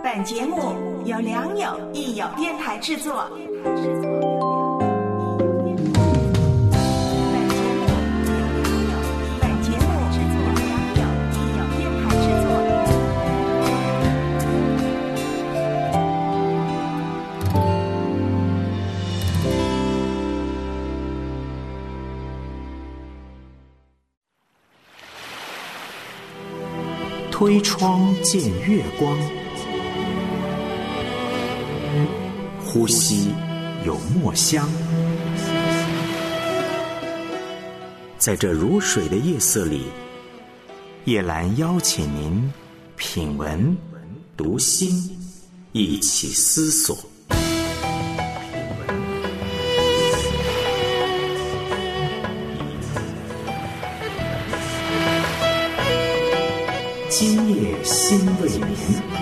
本节目由良友益友电台制作。 推窗见月光，呼吸有墨香。在这如水的夜色里，叶兰邀请您品文读心，一起思索。今夜心未眠。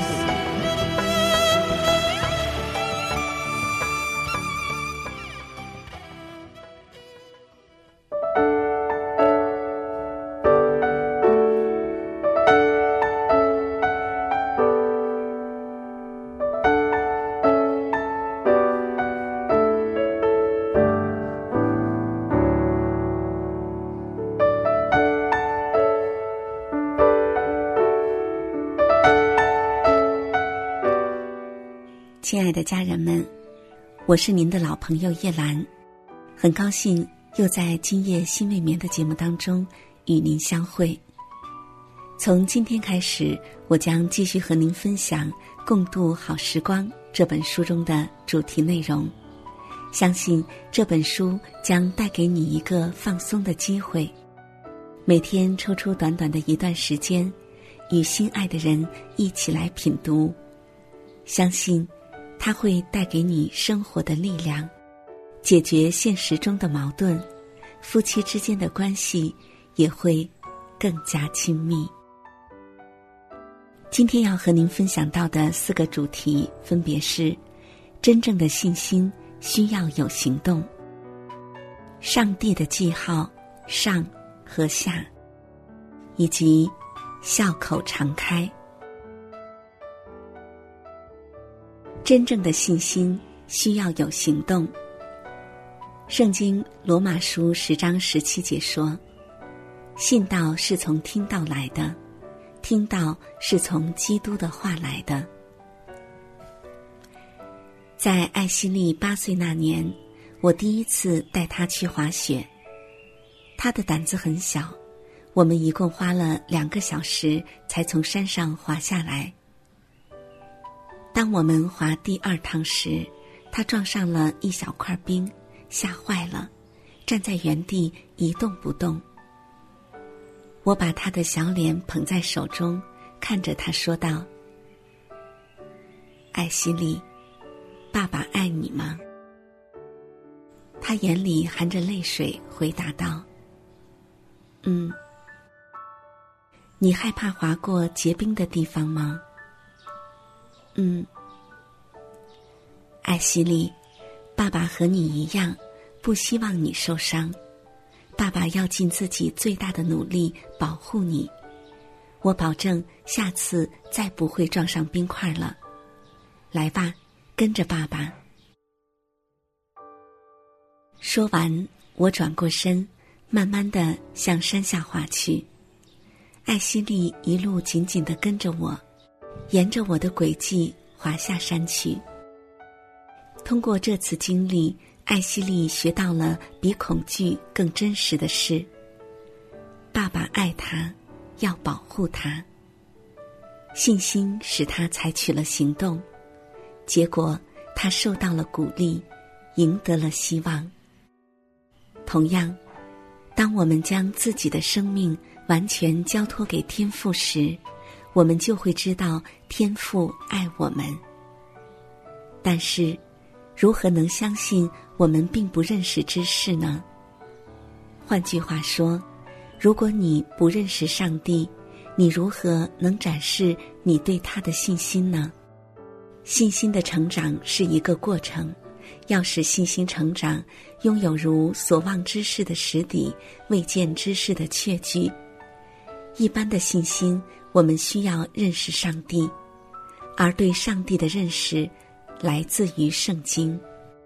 亲爱的家人们，我是您的老朋友叶兰，很高兴又在今夜心未眠的节目当中与您相会。从今天开始，我将继续和您分享《共度好时光》这本书中的主题内容。相信这本书将带给你一个放松的机会，每天抽出短短的一段时间，与心爱的人一起来品读，相信它会带给你生活的力量，解决现实中的矛盾，夫妻之间的关系也会更加亲密。今天要和您分享到的4个主题分别是：真正的信心需要有行动，上帝的记号上和下，以及笑口常开。真正的信心需要有行动。圣经罗马书10章17节说，信道是从听道来的，听道是从基督的话来的。在艾希利8岁那年，我第一次带他去滑雪。他的胆子很小，我们一共花了2个小时才从山上滑下来。当我们滑第2趟时，他撞上了一小块冰，吓坏了，站在原地一动不动。我把他的小脸捧在手中，看着他说道：艾希利，爸爸爱你吗？他眼里含着泪水回答道：你害怕滑过结冰的地方吗？艾希利，爸爸和你一样，不希望你受伤。爸爸要尽自己最大的努力保护你。我保证下次再不会撞上冰块了。来吧，跟着爸爸。说完，我转过身，慢慢地向山下滑去。艾希利一路紧紧地跟着我，沿着我的轨迹滑下山去。通过这次经历，艾希利学到了比恐惧更真实的事：爸爸爱他，要保护他。信心使他采取了行动，结果他受到了鼓励，赢得了希望。同样，当我们将自己的生命完全交托给天父时，我们就会知道天父爱我们。但是如何能相信我们并不认识之事呢？换句话说，如果你不认识上帝，你如何能展示你对他的信心呢？信心的成长是一个过程，要使信心成长，拥有如所望之事的实底，未见之事的确据。一般的信心，我们需要认识上帝， 而对上帝的认识来自于圣经。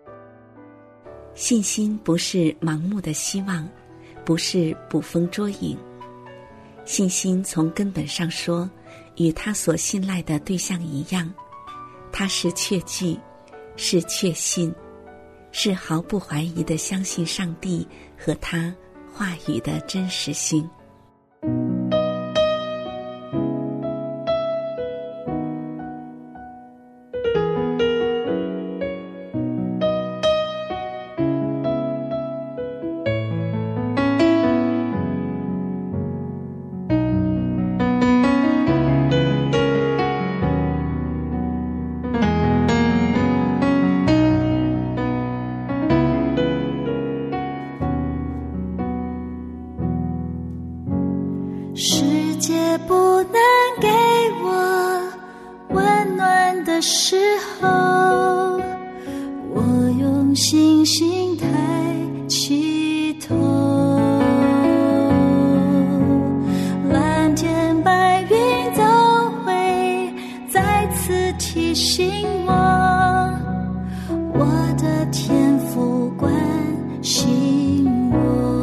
信心不是盲目的希望，不是捕风捉影。信心从根本上说，与他所信赖的对象一样，他是确据，是确信，是毫不怀疑地相信上帝和他话语的真实性。 世界不能给我温暖的时候，我用星星抬起头，蓝天白云都会再次提醒我，我的天父关心我。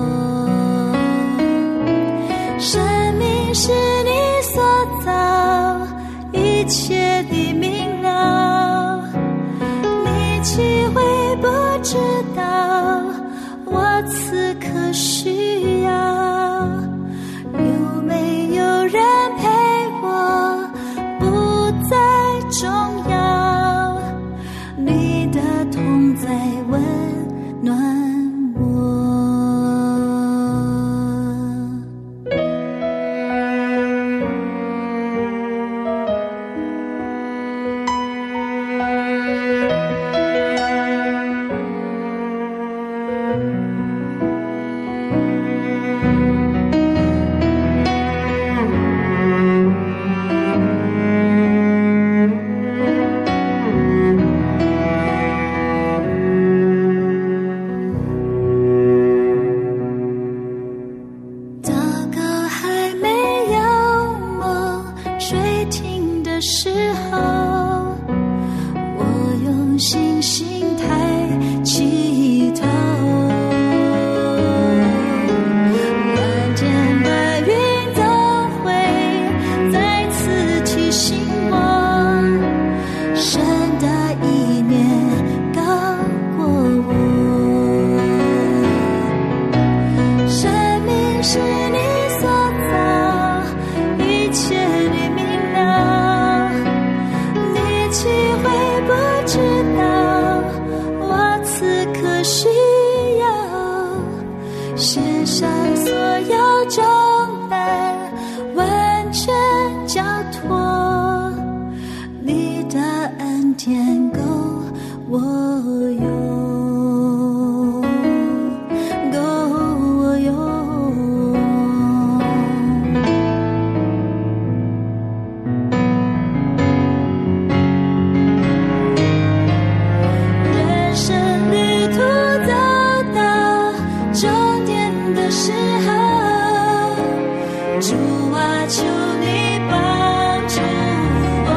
生命是你所造，一切的明了，你岂会不知道我此刻需要？有没有人陪我不再重要，你的同在温暖我。时候，我用星星抬起头，蓝天白云都会再次提醒我，神的意念高过我，生命是你所造，一切你明了，岂会不知道我此刻需要，卸下所有重担，完全交托，你的恩典够我用，够我用。主啊，求你帮助我，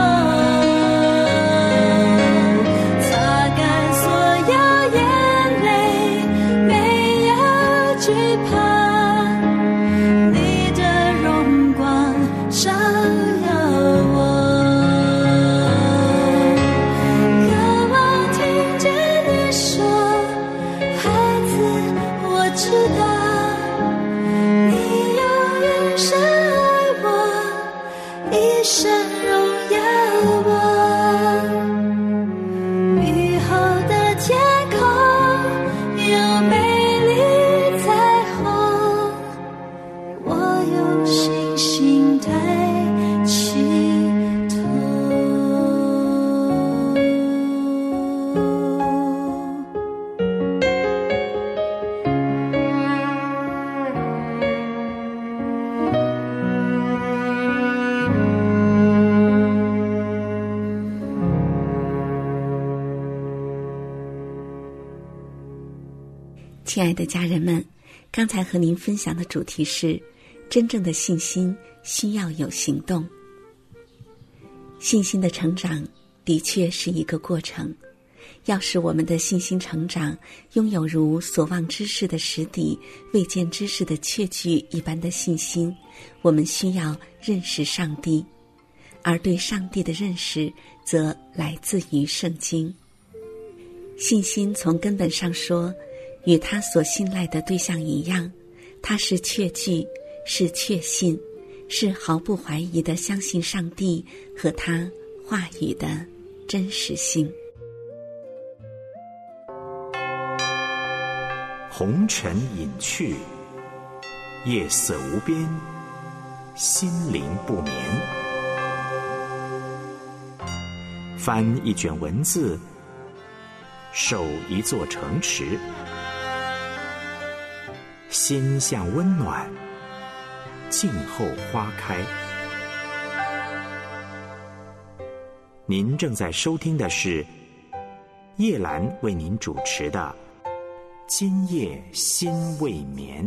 擦干所有眼泪，没有惧怕，你的荣光照耀我，渴望听见你说，孩子，我知道一生荣耀我，雨后的天空有美丽彩虹，我用星星抬起头。 亲爱的家人们，刚才和您分享的主题是真正的信心需要有行动。 信心的成长的确是一个过程，要使我们的信心成长拥有如所望之事的实底、未见之事的确据一般的信心，我们需要认识上帝，而对上帝的认识则来自于圣经。信心从根本上说，与他所信赖的对象一样，它是确据，是确信，是毫不怀疑地相信上帝和他话语的真实性。 红尘隐去，夜色无边，心灵不眠。翻一卷文字，守一座城池，心向温暖，静候花开。您正在收听的是叶兰为您主持的今夜心未眠。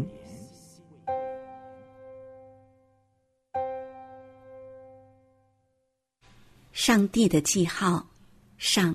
上帝的记号上。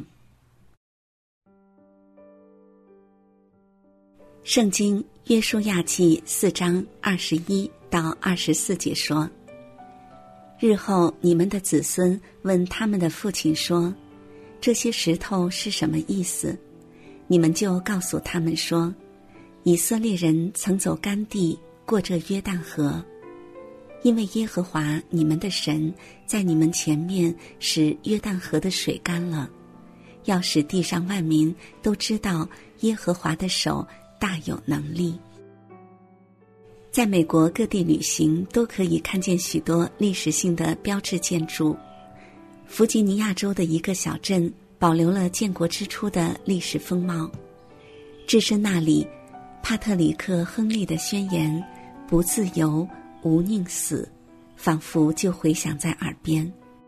圣经约书亚记4章21到24节说，日后你们的子孙问他们的父亲说，这些石头是什么意思？你们就告诉他们说，以色列人曾走干地，过这约旦河，因为耶和华你们的神在你们前面使约旦河的水干了，要使地上万民都知道耶和华的手大有能力。在美国各地旅行都可以看见许多历史性的标志建筑。弗吉尼亚州的一个小镇保留了建国之初的历史风貌，置身那里，帕特里克·亨利的宣言“不自由，无宁死”仿佛就回响在耳边。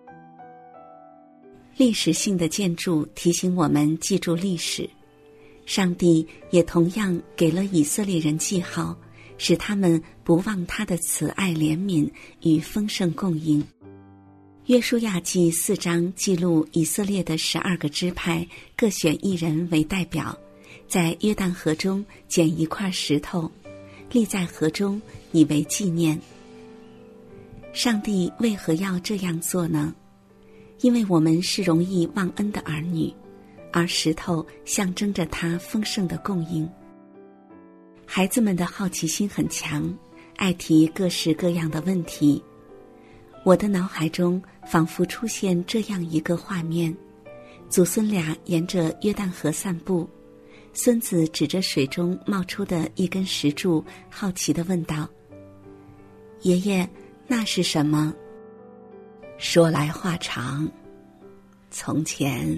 历史性的建筑提醒我们记住历史，上帝也同样给了以色列人记号，使他们不忘他的慈爱怜悯与丰盛供应。约书亚记4章记录以色列的12个支派各选一人为代表，在约旦河中捡一块石头，立在河中以为纪念。上帝为何要这样做呢？因为我们是容易忘恩的儿女，而石头象征着他丰盛的供应。孩子们的好奇心很强，爱提各式各样的问题。我的脑海中仿佛出现这样一个画面，祖孙俩沿着约旦河散步，孙子指着水中冒出的一根石柱，好奇地问道，爷爷，那是什么？说来话长，从前。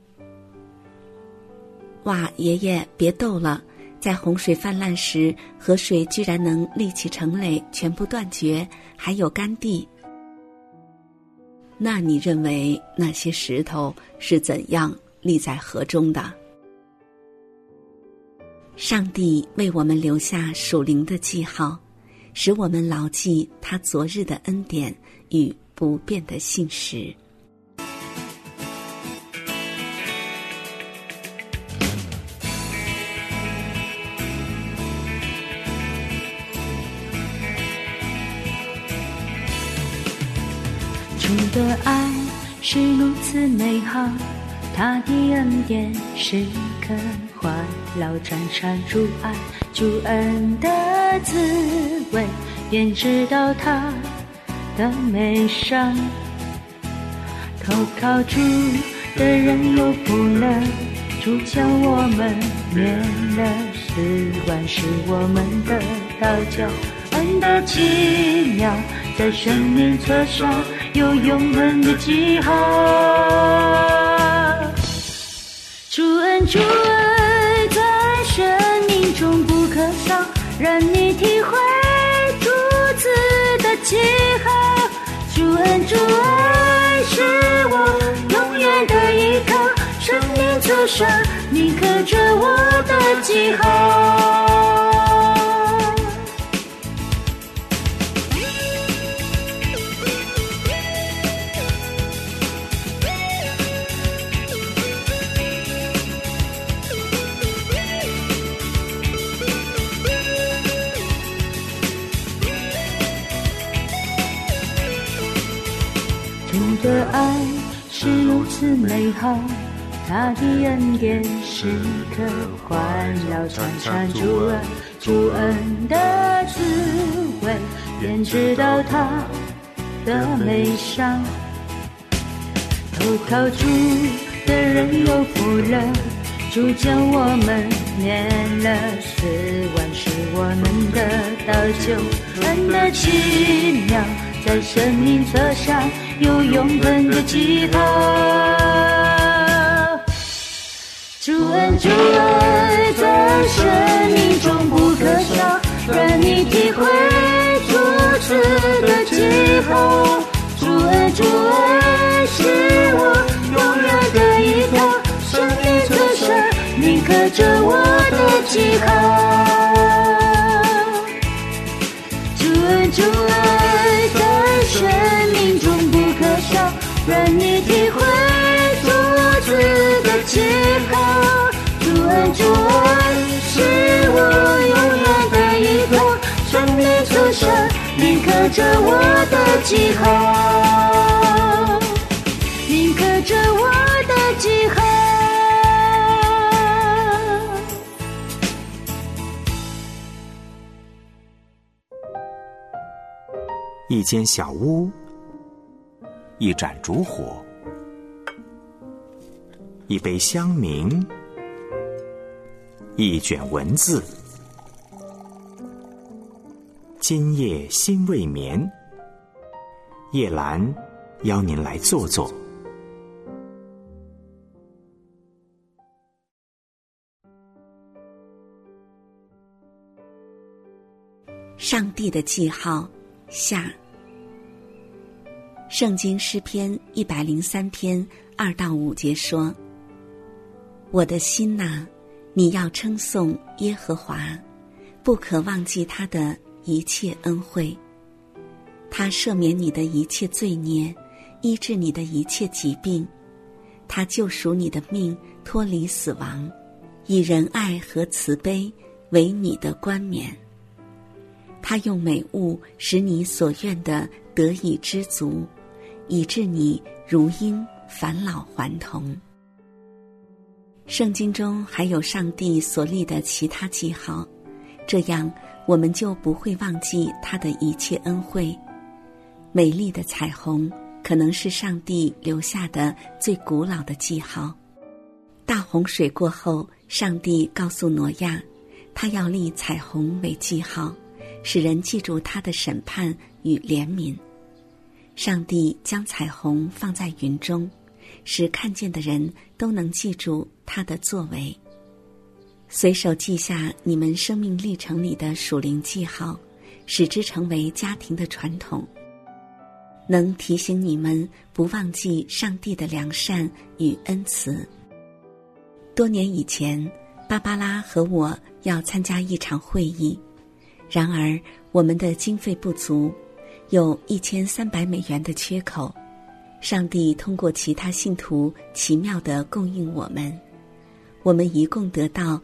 哇，爷爷别逗了，在洪水泛滥时，河水居然能立起城垒，全部断绝，还有干地。那你认为那些石头是怎样立在河中的？上帝为我们留下属灵的记号，使我们牢记他昨日的恩典与不变的信实。 主的爱是如此美好，他的恩典是可怀老战缠主爱主恩的滋味，便知道他的美善。投靠主的人有福了，主叫我们免了死亡，使我们得到救恩的奇妙，在生命册上有永恒的记号。主恩主爱在生命中不可少，让你体会主子的记号。主恩主爱是我永远的依靠，生命册上你刻着我的记号。 爱是如此美好，他的恩典时刻环绕传传主恩的滋味，便知道他的美善。投靠主的人有福了，主将我们免了死亡，使我们得到救恩的奇妙，在生命册上有永恒的记号。主恩在生命中不可少，让你体会主赐的记号。主恩是我永远的依靠，生命册上铭刻着我的记号。主恩在生命中不可少，让你体会主赐的记号。主恩是我永远的依靠，生命册上铭刻着我的记号，铭刻着我的记号。 一间小屋，一盏烛火，一杯香茗，一卷文字。今夜心未眠，叶兰邀您来坐坐。 上帝的记号下。圣经诗篇103篇2到5节说：我的心哪，你要称颂耶和华，不可忘记他的一切恩惠。他赦免你的一切罪孽，医治你的一切疾病。他救赎你的命，脱离死亡，以仁爱和慈悲为你的冠冕。他用美物使你所愿的得以知足，以致你如婴返老还童。圣经中还有上帝所立的其他记号，这样我们就不会忘记他的一切恩惠。美丽的彩虹可能是上帝留下的最古老的记号。大洪水过后，上帝告诉挪亚，他要立彩虹为记号，使人记住他的审判与怜悯。上帝将彩虹放在云中，使看见的人都能记住他的作为。随手记下你们生命历程里的属灵记号，使之成为家庭的传统，能提醒你们不忘记上帝的良善与恩慈。多年以前，芭芭拉和我要参加一场会议，然而我们的经费不足，有1300美元的缺口。上帝通过其他信徒奇妙地供应我们一共得到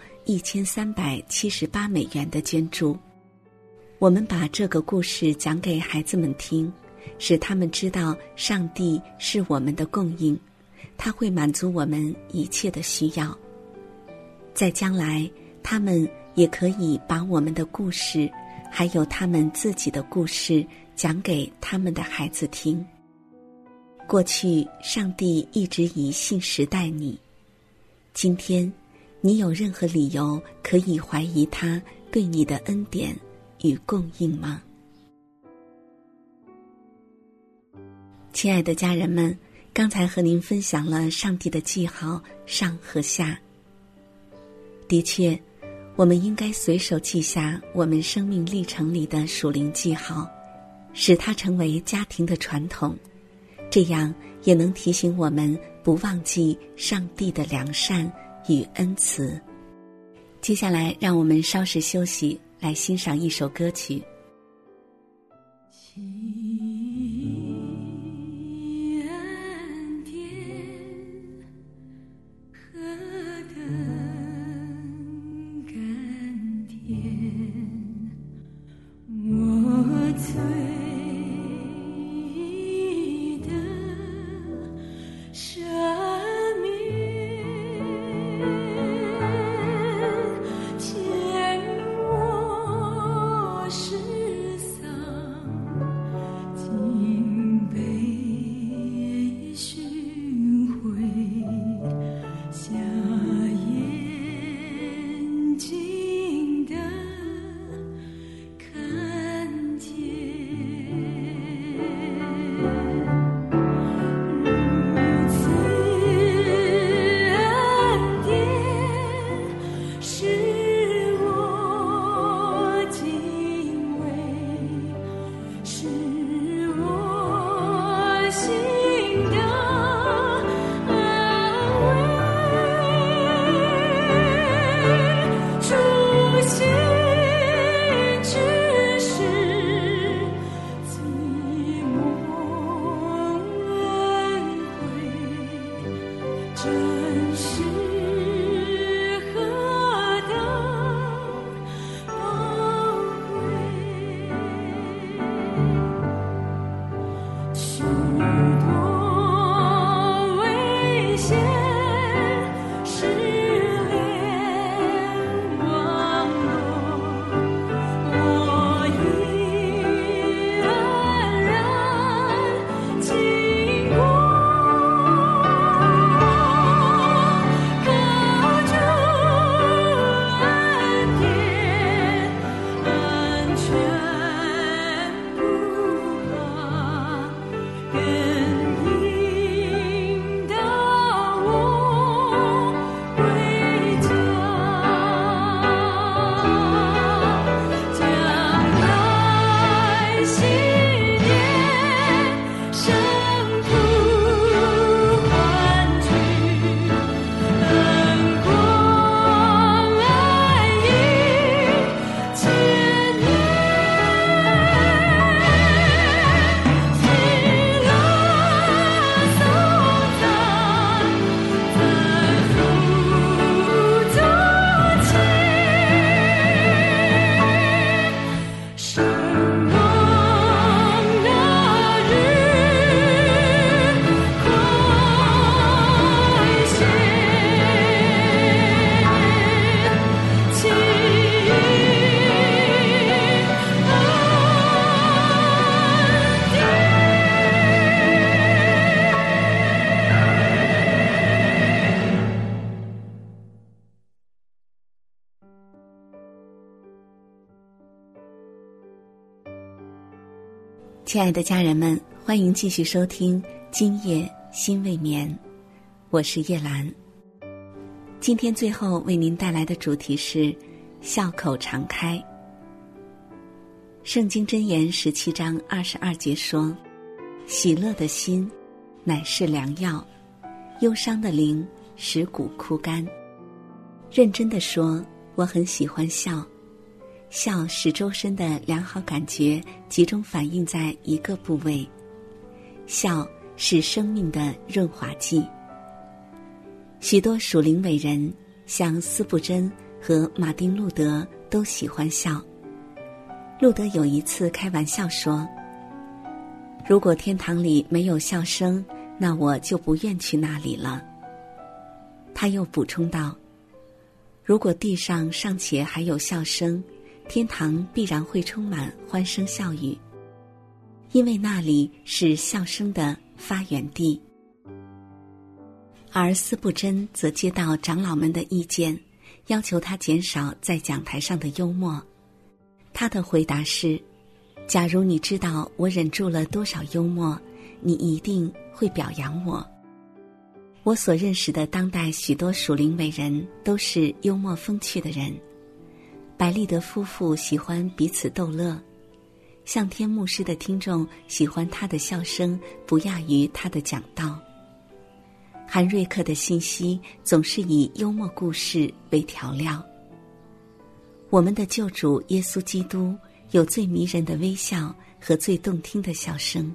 1378美元的捐助。我们把这个故事讲给孩子们听，使他们知道上帝是我们的供应，他会满足我们一切的需要。在将来，他们也可以把我们的故事，还有他们自己的故事讲给他们的孩子听。过去，上帝一直以信实待你。今天，你有任何理由可以怀疑他对你的恩典与供应吗？亲爱的家人们，刚才和您分享了上帝的记号上和下。的确，我们应该随手记下我们生命历程里的属灵记号，使它成为家庭的传统，这样也能提醒我们不忘记上帝的良善与恩慈。接下来让我们稍事休息，来欣赏一首歌曲。 亲爱的家人们，欢迎继续收听今夜心未眠，我是叶兰。今天最后为您带来的主题是笑口常开。圣经箴言17章22节说，喜乐的心乃是良药，忧伤的灵使骨枯干。认真地说，我很喜欢笑，笑使周身的良好感觉集中反映在一个部位，笑是生命的润滑剂。许多属灵伟人，像斯布真和马丁路德都喜欢笑。路德有一次开玩笑说，如果天堂里没有笑声，那我就不愿去那里了。他又补充道，如果地上尚且还有笑声，天堂必然会充满欢声笑语，因为那里是笑声的发源地。而斯布真则接到长老们的意见，要求他减少在讲台上的幽默。他的回答是，假如你知道我忍住了多少幽默，你一定会表扬我。我所认识的当代许多属灵伟人都是幽默风趣的人。百利德夫妇喜欢彼此逗乐，向天牧师的听众喜欢他的笑声不亚于他的讲道。韩瑞克的信息总是以幽默故事为调料。我们的救主耶稣基督有最迷人的微笑和最动听的笑声。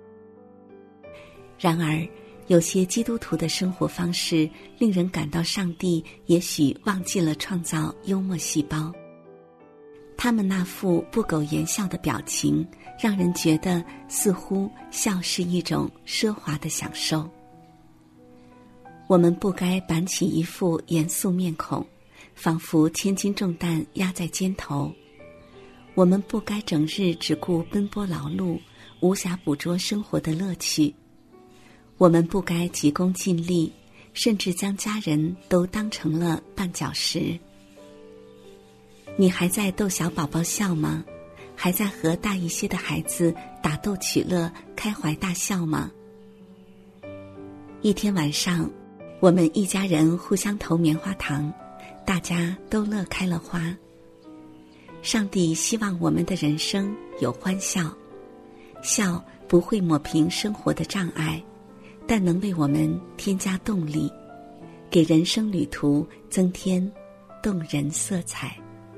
然而，有些基督徒的生活方式令人感到上帝也许忘记了创造幽默细胞。他们那副不苟言笑的表情，让人觉得似乎笑是一种奢华的享受。我们不该板起一副严肃面孔，仿佛千斤重担压在肩头。我们不该整日只顾奔波劳碌，无暇捕捉生活的乐趣。我们不该急功近利，甚至将家人都当成了绊脚石。你还在逗小宝宝笑吗？还在和大一些的孩子打斗取乐，开怀大笑吗？一天晚上，我们一家人互相投棉花糖，大家都乐开了花。上帝希望我们的人生有欢笑，笑不会抹平生活的障碍，但能为我们添加动力，给人生旅途增添动人色彩。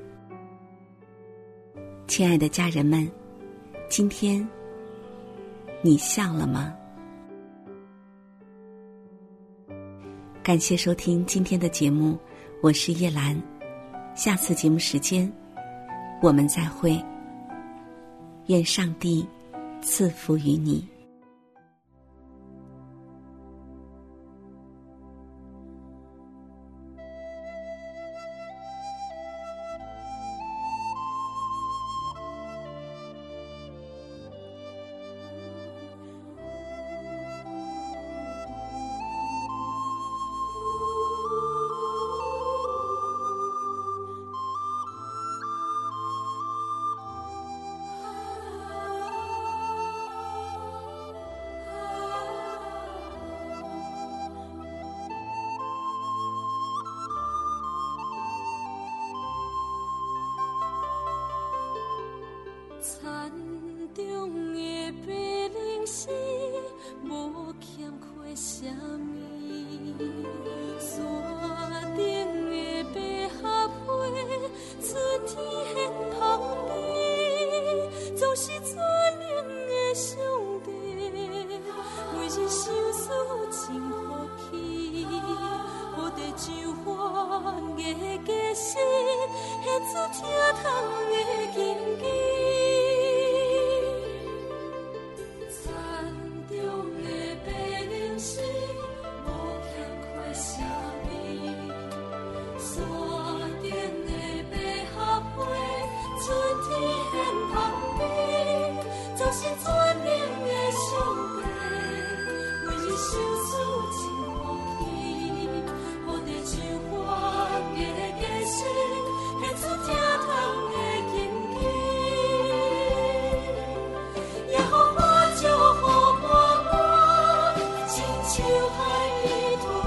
亲爱的家人们，今天你笑了吗？ 感谢收听今天的节目，我是叶兰。下次节目时间我们再会，愿上帝赐福于你。 田中的白灵丝，无欠缺啥物；山顶的百合花，出天现芳美，总是全能的上帝，每日相思真福气，好地上花月月时，现出疼痛的根基。就好我，亲像海里土。